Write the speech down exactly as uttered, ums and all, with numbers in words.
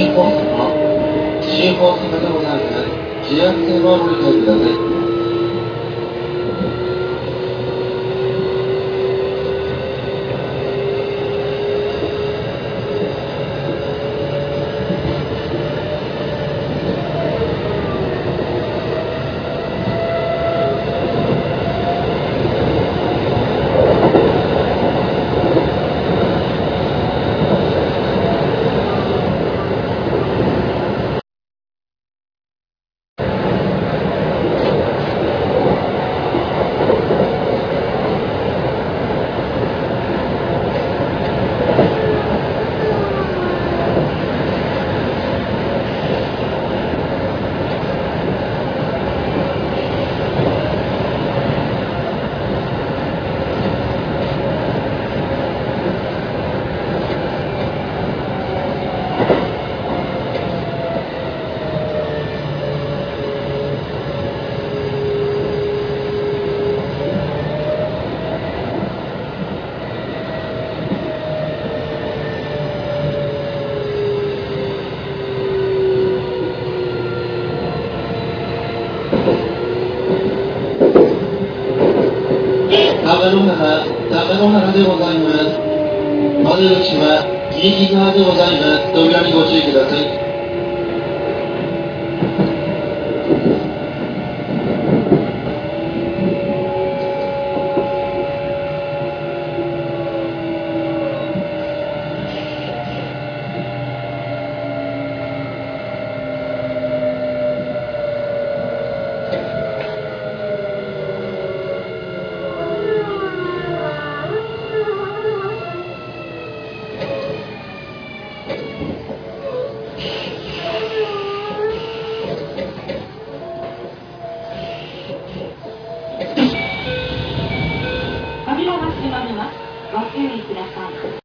新高速の新大阪でございます。自圧性はご理解ください。長野原、長野原でございます。窓口は右側でございます。扉にご注意ください。